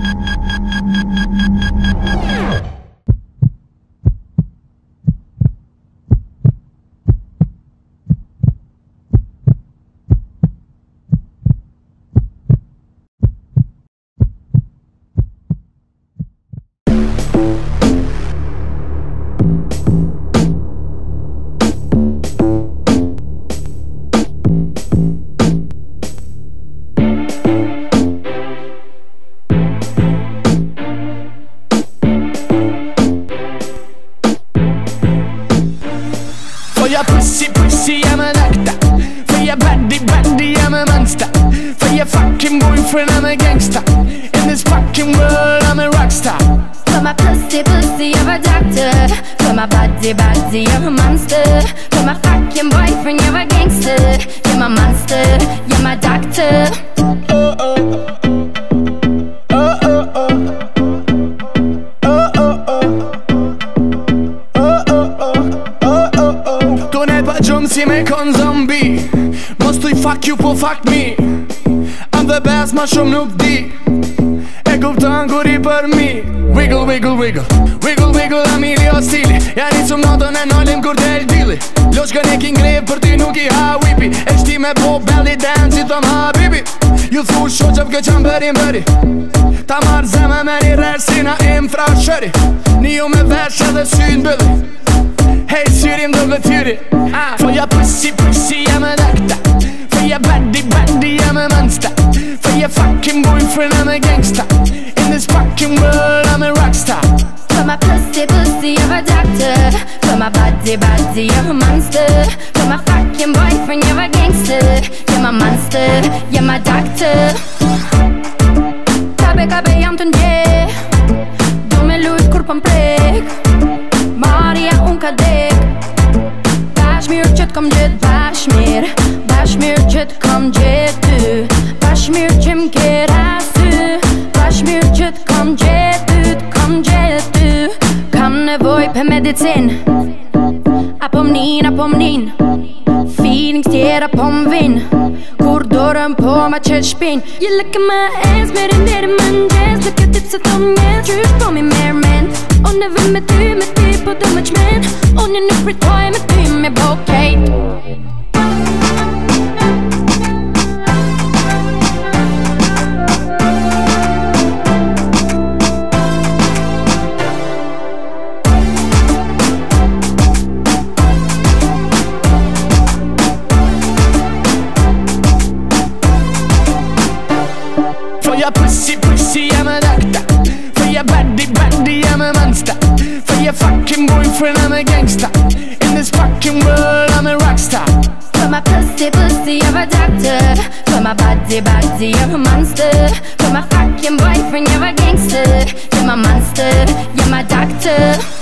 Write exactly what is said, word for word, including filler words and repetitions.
For your pussy, pussy, I'm an actor. For your body, body, I'm a monster. For your fucking boyfriend, I'm a gangster. In this fucking world, I'm a rockstar. For my pussy, pussy, you're a doctor. For my body, body, you're a monster. For my fucking boyfriend, you're a gangster. You're my monster, you're my doctor. Oh, oh. Si me kon zombi mos tuj fuck you po fuck me. I'm the best ma shumë nuk di. E kupton kur i për mi. Wiggle, wiggle, wiggle, wiggle, wiggle, amili o stili. Ja nisum notën e nolin kur del dili. Loshkën e king grave për ty nuk i ha whipi. E shti me po belly dance i thom ha bibi. Ju thu shoqëv kë qam bërin bëri. Ta marrë zeme me një rërsina infra shëri. Një ju me vesh edhe sy'n bëlli. Hey, syrim do gëtyri. ah. For your pussy, pussy, I'm an actor. For your body, body, I'm a monster. For your fucking boyfriend, I'm a gangster. In this fucking world, I'm a rockstar. For my pussy, pussy, you're a doctor. For my body, body, you're a monster. For my fucking boyfriend, you're a gangster. You're my monster, you're my doctor. Kabe, kabe, jam të ndje. Do me lujt kur pëm prek. Marja unë ka dek. Bashmir që t'kom gjet bashmir. Bashmir që t'kom gjet ty. Bashmir që m'ke rasy. Bashmir që t'kom gjet ty. T'kom gjet ty. Kam nevoj për medicin. Apo m'nin, apo m'nin. Feelings tjera po m'vin. Kur dorën po ma qet shpin. You look at my ass, mirin deri më njes. Look at it se thom njes. Qysh po mi merë men. Unë e vë me ty, me ty po do më qmen. Unë nuk pritoj me ty me bokejt. For your pussy, pussy, I'm an actor. For your body, body, I'm a monster. For your fucking boyfriend, I'm a gangster. In this fucking world, I'm a rockstar. For my pussy, pussy, you're a doctor. For my body, body, you're a monster. For my fucking boyfriend, you're a gangster. You're my monster, you're my doctor.